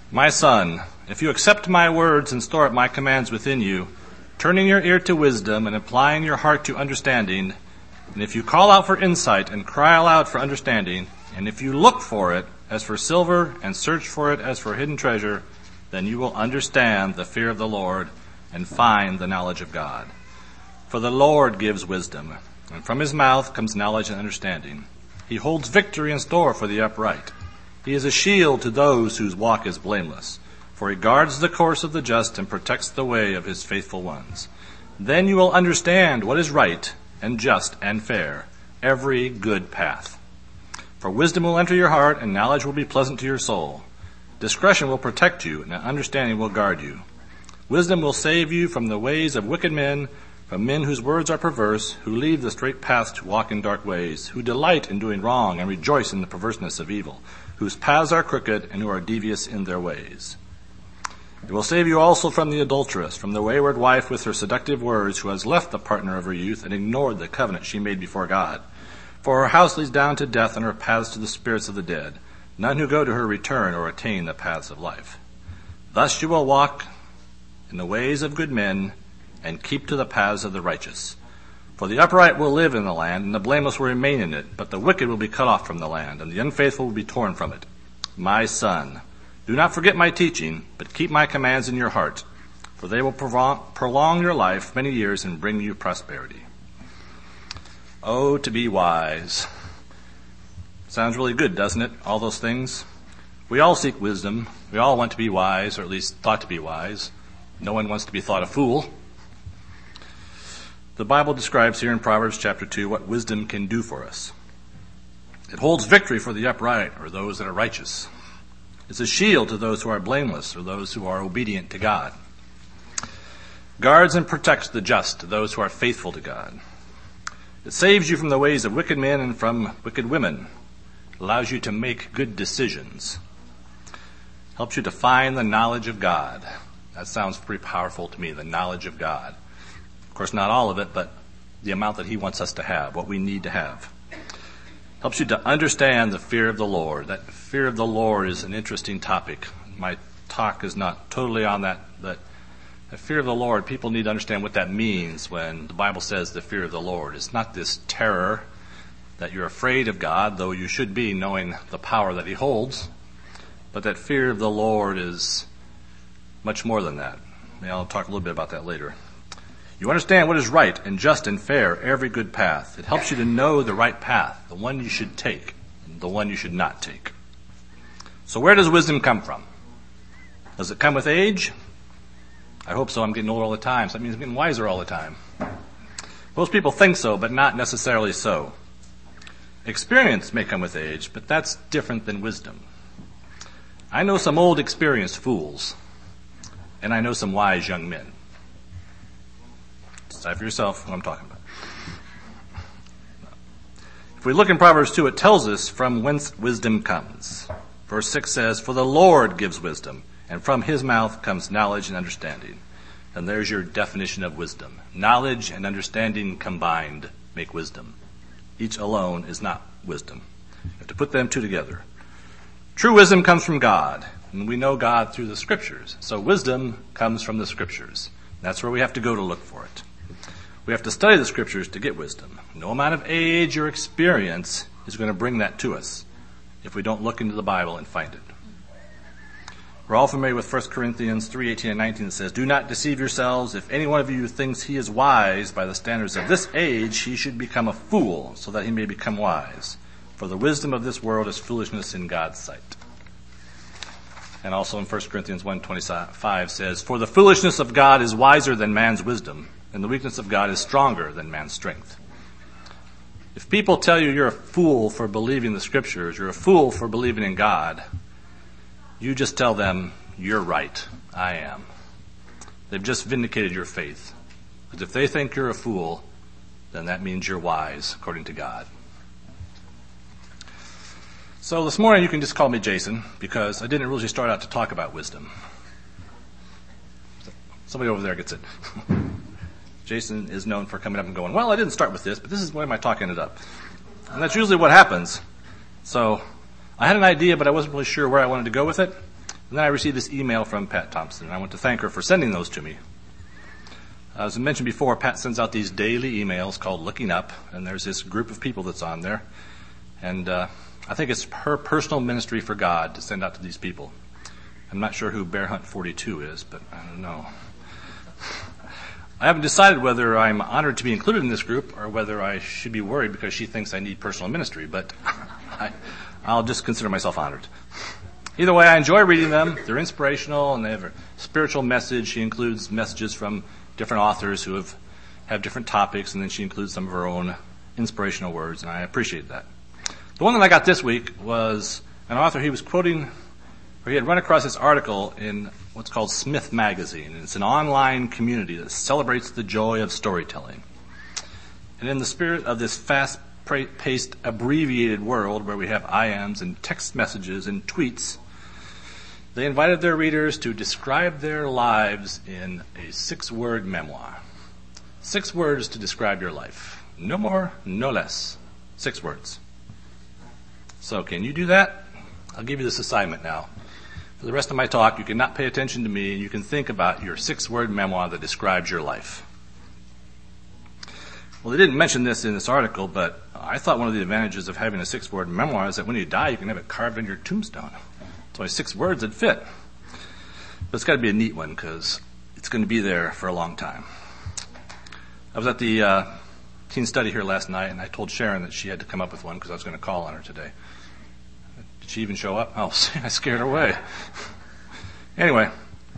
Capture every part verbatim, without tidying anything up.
My son, if you accept my words and store up my commands within you, turning your ear to wisdom and applying your heart to understanding, and if you call out for insight and cry aloud for understanding, and if you look for it as for silver and search for it as for hidden treasure, then you will understand the fear of the Lord and find the knowledge of God. For the Lord gives wisdom, and from his mouth comes knowledge and understanding. He holds victory in store for the upright. He is a shield to those whose walk is blameless, for he guards the course of the just and protects the way of his faithful ones. Then you will understand what is right and just and fair, every good path. For wisdom will enter your heart, and knowledge will be pleasant to your soul. Discretion will protect you, and understanding will guard you. Wisdom will save you from the ways of wicked men, from men whose words are perverse, who leave the straight path to walk in dark ways, who delight in doing wrong and rejoice in the perverseness of evil, whose paths are crooked and who are devious in their ways. It will save you also from the adulteress, from the wayward wife with her seductive words, who has left the partner of her youth and ignored the covenant she made before God. For her house leads down to death, and her paths to the spirits of the dead. None who go to her return or attain the paths of life. Thus you will walk in the ways of good men and keep to the paths of the righteous. For the upright will live in the land, and the blameless will remain in it, but the wicked will be cut off from the land, and the unfaithful will be torn from it. My son, do not forget my teaching, but keep my commands in your heart, for they will prolong your life many years and bring you prosperity. Oh, to be wise. Sounds really good, doesn't it? All those things. We all seek wisdom. We all want to be wise, or at least thought to be wise. No one wants to be thought a fool. The Bible describes here in Proverbs chapter two what wisdom can do for us. It holds victory for the upright, or those that are righteous. It's a shield to those who are blameless, or those who are obedient to God. Guards and protects the just, to those who are faithful to God. It saves you from the ways of wicked men and from wicked women. It allows you to make good decisions. Helps you to find the knowledge of God. That sounds pretty powerful to me, the knowledge of God. Of course, not all of it, but the amount that he wants us to have, what we need to have. Helps you to understand the fear of the Lord. That fear of the Lord is an interesting topic. My talk is not totally on that, but the fear of the Lord, people need to understand what that means when the Bible says the fear of the Lord. It's not this terror that you're afraid of God, though you should be, knowing the power that he holds. But that fear of the Lord is much more than that. Maybe I'll talk a little bit about that later. You understand what is right and just and fair, every good path. It helps you to know the right path, the one you should take, and the one you should not take. So where does wisdom come from? Does it come with age? I hope so. I'm getting older all the time, so that means I'm getting wiser all the time. Most people think so, but not necessarily so. Experience may come with age, but that's different than wisdom. I know some old experienced fools, and I know some wise young men. Decide for yourself what I'm talking about. If we look in Proverbs two, it tells us from whence wisdom comes. Verse six says, "For the Lord gives wisdom, and from his mouth comes knowledge and understanding." And there's your definition of wisdom. Knowledge and understanding combined make wisdom. Each alone is not wisdom. You have to put them two together. True wisdom comes from God, and we know God through the Scriptures. So wisdom comes from the Scriptures. That's where we have to go to look for it. We have to study the Scriptures to get wisdom. No amount of age or experience is going to bring that to us if we don't look into the Bible and find it. We're all familiar with First Corinthians three, eighteen and nineteen that says, "Do not deceive yourselves. If any one of you thinks he is wise by the standards of this age, he should become a fool so that he may become wise. For the wisdom of this world is foolishness in God's sight." And also in First Corinthians one twenty-five says, "For the foolishness of God is wiser than man's wisdom, and the weakness of God is stronger than man's strength." If people tell you you're a fool for believing the Scriptures, you're a fool for believing in God, you just tell them, "You're right, I am." They've just vindicated your faith. Because if they think you're a fool, then that means you're wise, according to God. So this morning you can just call me Jason, because I didn't really start out to talk about wisdom. Somebody over there gets it. Jason is known for coming up and going, "Well, I didn't start with this, but this is where my talk ended up." And that's usually what happens. So I had an idea, but I wasn't really sure where I wanted to go with it. And then I received this email from Pat Thompson, and I want to thank her for sending those to me. As I mentioned before, Pat sends out these daily emails called Looking Up, and there's this group of people that's on there. And uh, I think it's her personal ministry for God to send out to these people. I'm not sure who Bear Hunt forty-two is, but I don't know. I haven't decided whether I'm honored to be included in this group or whether I should be worried because she thinks I need personal ministry, but I, I'll just consider myself honored. Either way, I enjoy reading them. They're inspirational and they have a spiritual message. She includes messages from different authors who have, have different topics, and then she includes some of her own inspirational words, and I appreciate that. The one that I got this week was an author. He was quoting, or he had run across this article in what's called Smith Magazine. And it's an online community that celebrates the joy of storytelling. And in the spirit of this fast-paced, abbreviated world where we have I Ms and text messages and tweets, they invited their readers to describe their lives in a six-word memoir. Six words to describe your life. No more, no less. Six words. So can you do that? I'll give you this assignment now. For the rest of my talk, you can not pay attention to me, and you can think about your six-word memoir that describes your life. Well, they didn't mention this in this article, but I thought one of the advantages of having a six-word memoir is that when you die, you can have it carved on your tombstone. So six words would fit. But it's got to be a neat one because it's going to be there for a long time. I was at the uh, teen study here last night, and I told Sharon that she had to come up with one because I was going to call on her today. Did she even show up? Oh, I scared her away. Anyway,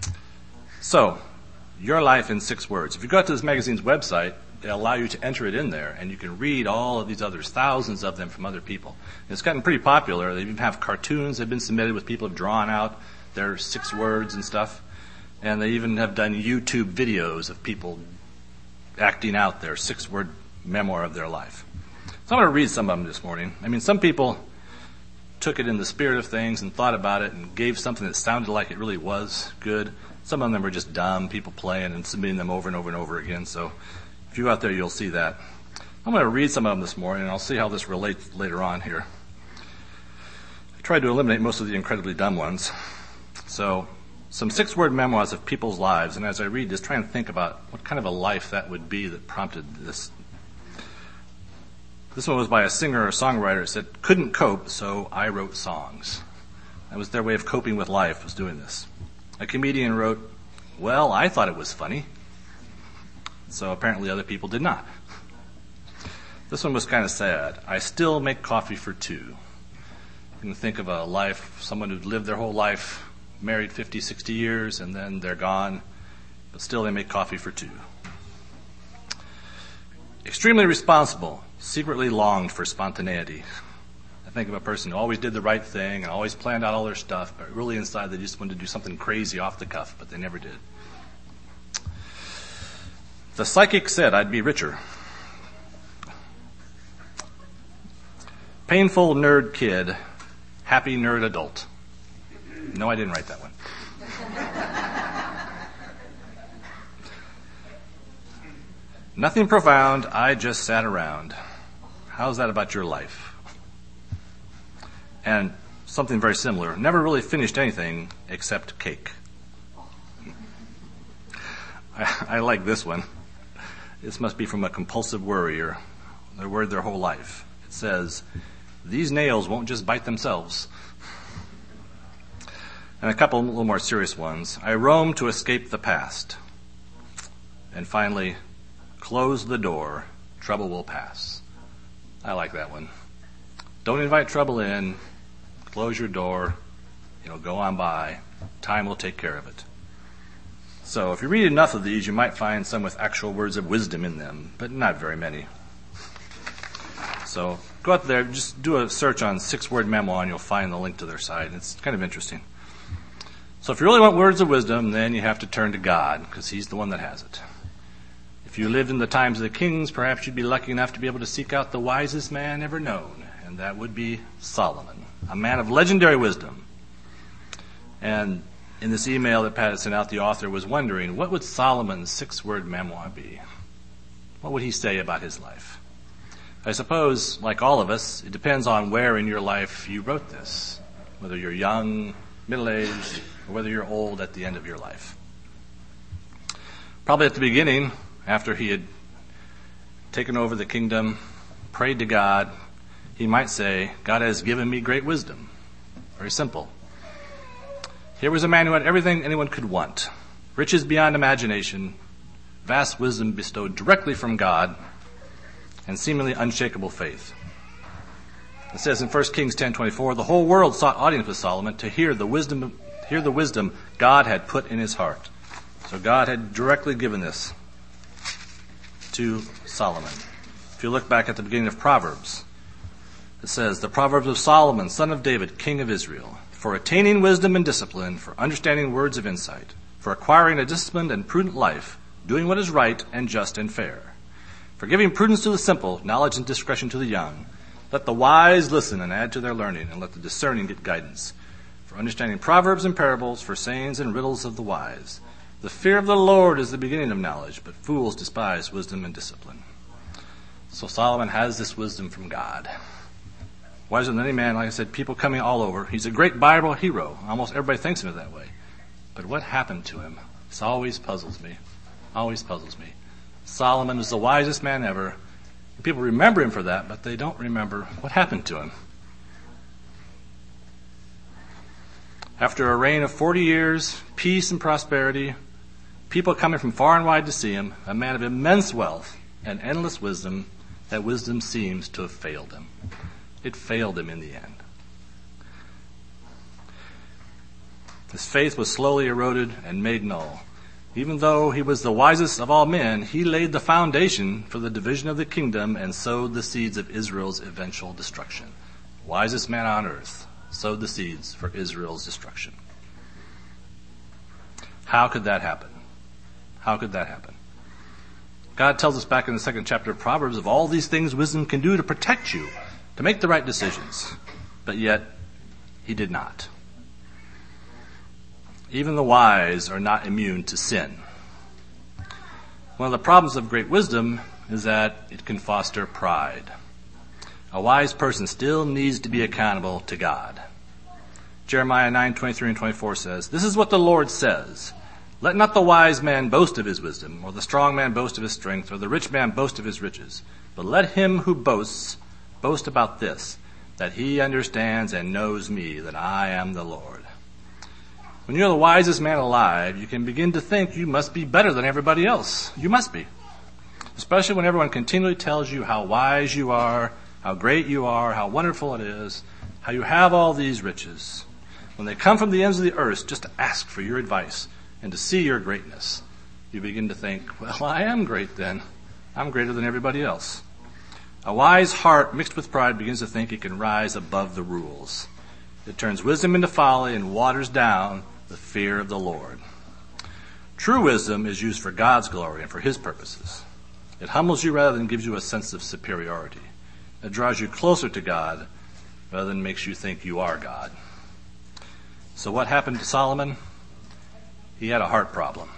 so your life in six words. If you go to this magazine's website, they allow you to enter it in there, and you can read all of these others, thousands of them from other people. And it's gotten pretty popular. They even have cartoons that have been submitted with people who have drawn out their six words and stuff. And they even have done YouTube videos of people acting out their six-word memoir of their life. So I'm going to read some of them this morning. I mean, some people took it in the spirit of things and thought about it and gave something that sounded like it really was good. Some of them were just dumb, people playing and submitting them over and over and over again. So if you go out there, you'll see that. I'm going to read some of them this morning, and I'll see how this relates later on here. I tried to eliminate most of the incredibly dumb ones. So some six-word memoirs of people's lives, and as I read this, try and think about what kind of a life that would be that prompted this. This one was by a singer or songwriter. It said, couldn't cope, so I wrote songs. That was their way of coping with life, was doing this. A comedian wrote, well, I thought it was funny. So apparently other people did not. This one was kind of sad. I still make coffee for two. You can think of a life, someone who'd lived their whole life, married fifty, sixty years, and then they're gone, but still they make coffee for two. Extremely responsible, secretly longed for spontaneity. I think of a person who always did the right thing and always planned out all their stuff, but really inside they just wanted to do something crazy off the cuff, but they never did. The psychic said I'd be richer. Painful nerd kid, happy nerd adult. No, I didn't write that one. Nothing profound, I just sat around. How's that about your life? And something very similar. Never really finished anything except cake. I, I like this one. This must be from a compulsive worrier. They're worried their whole life. It says, these nails won't just bite themselves. And a couple a little more serious ones. I roam to escape the past. And finally, close the door, trouble will pass. I like that one. Don't invite trouble in. Close your door. It'll go on by. Time will take care of it. So if you read enough of these, you might find some with actual words of wisdom in them, but not very many. So go out there, just do a search on six-word memoir, and you'll find the link to their site. It's kind of interesting. So if you really want words of wisdom, then you have to turn to God, because He's the one that has it. If you lived in the times of the kings, perhaps you'd be lucky enough to be able to seek out the wisest man ever known, and that would be Solomon, a man of legendary wisdom. And in this email that Pat had sent out, the author was wondering, what would Solomon's six-word memoir be? What would he say about his life? I suppose, like all of us, it depends on where in your life you wrote this. Whether you're young, middle-aged, or whether you're old at the end of your life. Probably at the beginning, after he had taken over the kingdom, prayed to God, he might say, God has given me great wisdom. Very simple. Here was a man who had everything anyone could want. Riches beyond imagination, vast wisdom bestowed directly from God, and seemingly unshakable faith. It says in First Kings ten twenty-four, the whole world sought audience with Solomon to hear the wisdom, hear the wisdom God had put in his heart. So God had directly given this to Solomon. If you look back at the beginning of Proverbs, it says, the Proverbs of Solomon, son of David, king of Israel, for attaining wisdom and discipline, for understanding words of insight, for acquiring a disciplined and prudent life, doing what is right and just and fair, for giving prudence to the simple, knowledge and discretion to the young. Let the wise listen and add to their learning, and let the discerning get guidance. For understanding proverbs and parables, for sayings and riddles of the wise. The fear of the Lord is the beginning of knowledge, but fools despise wisdom and discipline. So Solomon has this wisdom from God. Wiser than any man, like I said, people coming all over. He's a great Bible hero. Almost everybody thinks of it that way. But what happened to him? This always puzzles me. Always puzzles me. Solomon is the wisest man ever. People remember him for that, but they don't remember what happened to him. After a reign of forty years, peace and prosperity, people coming from far and wide to see him, a man of immense wealth and endless wisdom, that wisdom seems to have failed him. It failed him in the end. His faith was slowly eroded and made null. Even though he was the wisest of all men, he laid the foundation for the division of the kingdom and sowed the seeds of Israel's eventual destruction. Wisest man on earth sowed the seeds for Israel's destruction. How could that happen? How could that happen? God tells us back in the second chapter of Proverbs of all these things wisdom can do to protect you, to make the right decisions. But yet, he did not. Even the wise are not immune to sin. One of the problems of great wisdom is that it can foster pride. A wise person still needs to be accountable to God. Jeremiah nine twenty-three and twenty-four says, this is what the Lord says. Let not the wise man boast of his wisdom, or the strong man boast of his strength, or the rich man boast of his riches. But let him who boasts boast about this, that he understands and knows me, that I am the Lord. When you're the wisest man alive, you can begin to think you must be better than everybody else. You must be. Especially when everyone continually tells you how wise you are, how great you are, how wonderful it is, how you have all these riches. When they come from the ends of the earth just to ask for your advice and to see your greatness, you begin to think, well, I am great then. I'm greater than everybody else. A wise heart mixed with pride begins to think it can rise above the rules. It turns wisdom into folly and waters down the fear of the Lord. True wisdom is used for God's glory and for his purposes. It humbles you rather than gives you a sense of superiority. It draws you closer to God rather than makes you think you are God. So what happened to Solomon? He had a heart problem.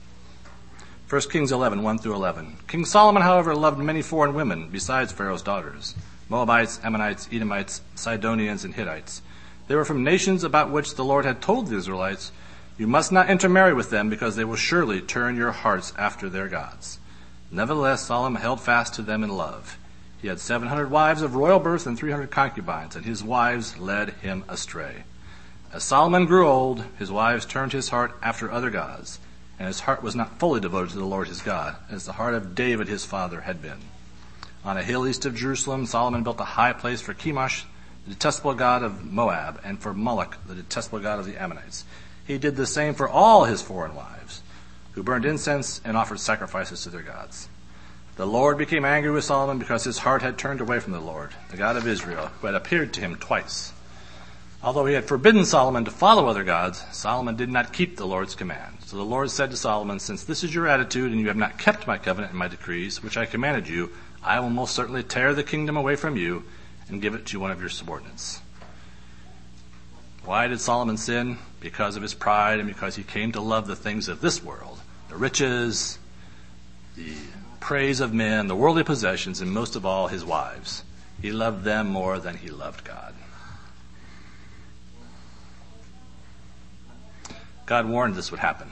First Kings eleven, one through eleven. King Solomon, however, loved many foreign women besides Pharaoh's daughters, Moabites, Ammonites, Edomites, Sidonians, and Hittites. They were from nations about which the Lord had told the Israelites, you must not intermarry with them because they will surely turn your hearts after their gods. Nevertheless, Solomon held fast to them in love. He had seven hundred wives of royal birth and three hundred concubines, and his wives led him astray. As Solomon grew old, his wives turned his heart after other gods, and his heart was not fully devoted to the Lord his God, as the heart of David his father had been. On a hill east of Jerusalem, Solomon built a high place for Chemosh, the detestable god of Moab, and for Moloch, the detestable god of the Ammonites. He did the same for all his foreign wives, who burned incense and offered sacrifices to their gods. The Lord became angry with Solomon because his heart had turned away from the Lord, the God of Israel, who had appeared to him twice. Although he had forbidden Solomon to follow other gods, Solomon did not keep the Lord's command. So the Lord said to Solomon, since this is your attitude and you have not kept my covenant and my decrees, which I commanded you, I will most certainly tear the kingdom away from you and give it to one of your subordinates. Why did Solomon sin? Because of his pride and because he came to love the things of this world, the riches, the praise of men, the worldly possessions, and most of all his wives. He loved them more than he loved God. God warned this would happen.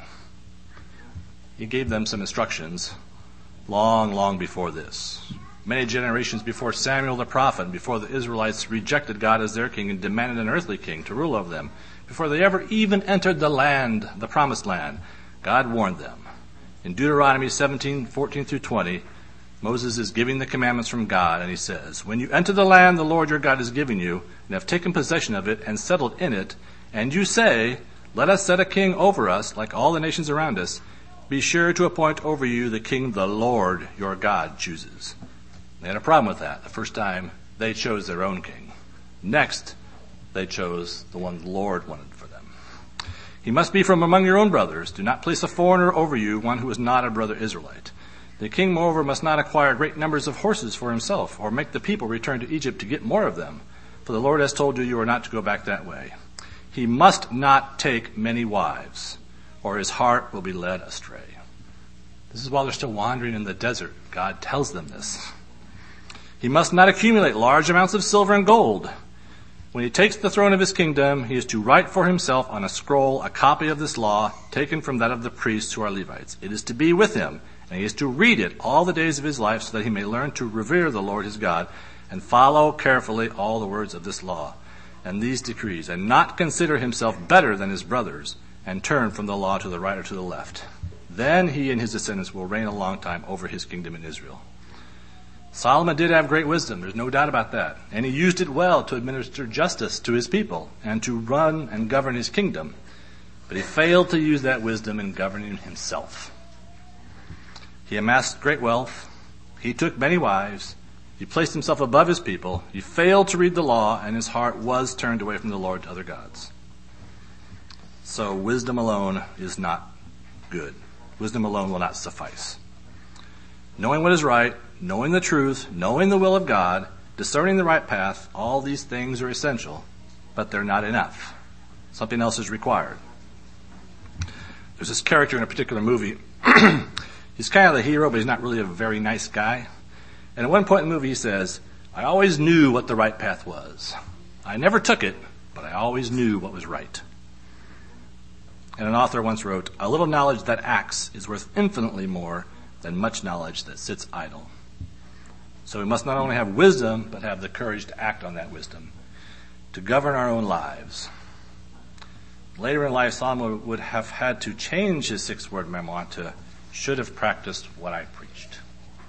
He gave them some instructions long, long before this. Many generations before Samuel the prophet, before the Israelites rejected God as their king and demanded an earthly king to rule over them, before they ever even entered the land, the promised land, God warned them. In Deuteronomy seventeen, fourteen through twenty, Moses is giving the commandments from God, and he says, "When you enter the land the Lord your God is giving you, and have taken possession of it and settled in it, and you say, 'Let us set a king over us, like all the nations around us,' be sure to appoint over you the king the Lord your God chooses." They had a problem with that. The first time, they chose their own king. Next, they chose the one the Lord wanted for them. "He must be from among your own brothers. Do not place a foreigner over you, one who is not a brother Israelite. The king, moreover, must not acquire great numbers of horses for himself, or make the people return to Egypt to get more of them. For the Lord has told you you are not to go back that way. He must not take many wives, or his heart will be led astray." This is while they're still wandering in the desert. God tells them this. "He must not accumulate large amounts of silver and gold. When he takes the throne of his kingdom, he is to write for himself on a scroll a copy of this law, taken from that of the priests who are Levites. It is to be with him, and he is to read it all the days of his life, so that he may learn to revere the Lord his God, and follow carefully all the words of this law and these decrees, and not consider himself better than his brothers, and turn from the law to the right or to the left. Then he and his descendants will reign a long time over his kingdom in Israel." Solomon did have great wisdom, there's no doubt about that. And he used it well to administer justice to his people and to run and govern his kingdom. But he failed to use that wisdom in governing himself. He amassed great wealth. He took many wives. He placed himself above his people. He failed to read the law, and his heart was turned away from the Lord to other gods. So wisdom alone is not good. Wisdom alone will not suffice. Knowing what is right, knowing the truth, knowing the will of God, discerning the right path, all these things are essential, but they're not enough. Something else is required. There's this character in a particular movie. He's kind of the hero, but he's not really a very nice guy. And at one point in the movie he says, "I always knew what the right path was. I never took it, but I always knew what was right." And an author once wrote, "A little knowledge that acts is worth infinitely more than much knowledge that sits idle." So we must not only have wisdom, but have the courage to act on that wisdom, to govern our own lives. Later in life, Solomon would have had to change his six-word memoir to "should have practiced what I preached."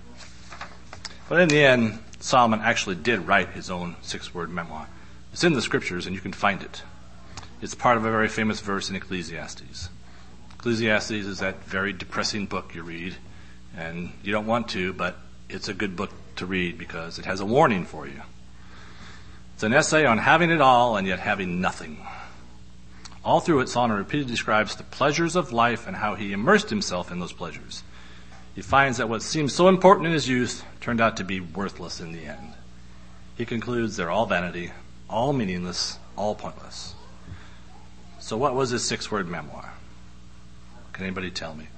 But in the end, Solomon actually did write his own six-word memoir. It's in the scriptures, and you can find it. It's part of a very famous verse in Ecclesiastes. Ecclesiastes is that very depressing book you read, and you don't want to, but it's a good book to read because it has a warning for you. It's an essay on having it all and yet having nothing. All through it, Solomon repeatedly describes the pleasures of life and how he immersed himself in those pleasures. He finds that what seemed so important in his youth turned out to be worthless in the end. He concludes they're all vanity, all meaningless, all pointless. So what was his six-word memoir? Can anybody tell me?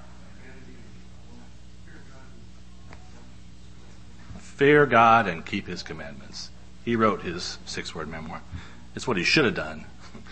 Fear God and keep his commandments. He wrote his six-word memoir. It's what he should have done.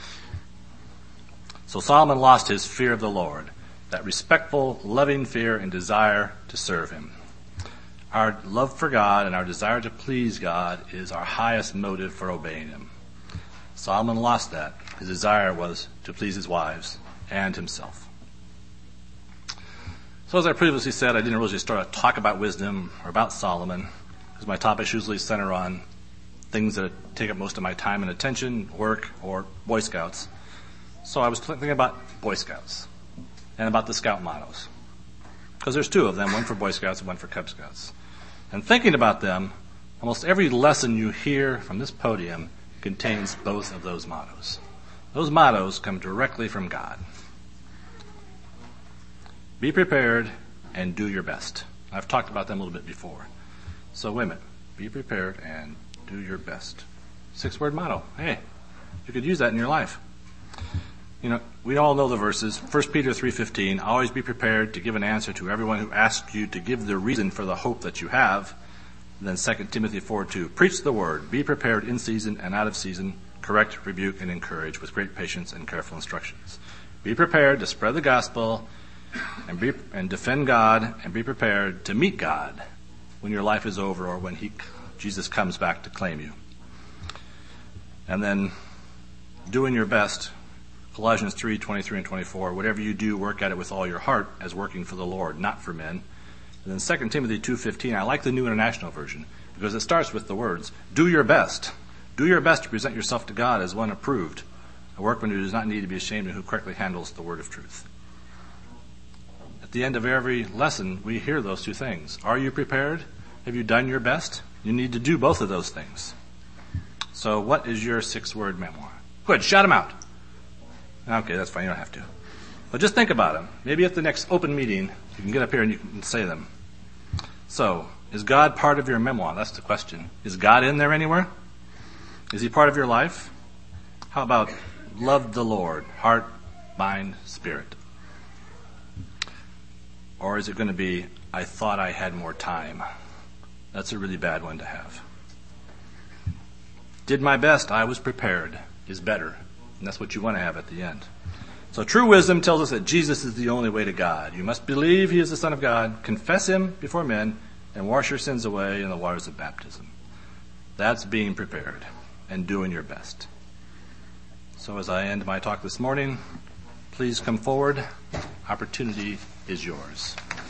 So Solomon lost his fear of the Lord, that respectful, loving fear and desire to serve him. Our love for God and our desire to please God is our highest motive for obeying him. Solomon lost that. His desire was to please his wives and himself. So as I previously said, I didn't really start to talk about wisdom or about Solomon, because my topics usually center on things that take up most of my time and attention, work, or Boy Scouts. So I was thinking about Boy Scouts and about the Scout mottos, because there's two of them, one for Boy Scouts and one for Cub Scouts. And thinking about them, almost every lesson you hear from this podium contains both of those mottos. Those mottos come directly from God. Be prepared and do your best. I've talked about them a little bit before. So wait a minute. Be prepared and do your best. Six-word motto. Hey, you could use that in your life. You know, we all know the verses. First Peter three fifteen, always be prepared to give an answer to everyone who asks you to give the reason for the hope that you have. And then Second Timothy four two, preach the word. Be prepared in season and out of season. Correct, rebuke, and encourage with great patience and careful instructions. Be prepared to spread the gospel and be, and defend God, and be prepared to meet God when your life is over or when he, Jesus comes back to claim you. And then doing your best, Colossians three, twenty-three and twenty-four, whatever you do, work at it with all your heart as working for the Lord, not for men. And then Second Timothy two fifteen, I like the New International Version because it starts with the words, do your best. Do your best to present yourself to God as one approved, a workman who does not need to be ashamed and who correctly handles the word of truth. At the end of every lesson, we hear those two things. Are you prepared? Have you done your best? You need to do both of those things. So what is your six-word memoir? Good, shout them out. Okay, that's fine, you don't have to. But just think about them. Maybe at the next open meeting, you can get up here and you can say them. So, is God part of your memoir? That's the question. Is God in there anywhere? Is he part of your life? How about loved the Lord, heart, mind, spirit? Or is it going to be, I thought I had more time? That's a really bad one to have. Did my best, I was prepared, is better. And that's what you want to have at the end. So true wisdom tells us that Jesus is the only way to God. You must believe he is the Son of God, confess him before men, and wash your sins away in the waters of baptism. That's being prepared and doing your best. So as I end my talk this morning, please come forward. Opportunity is yours.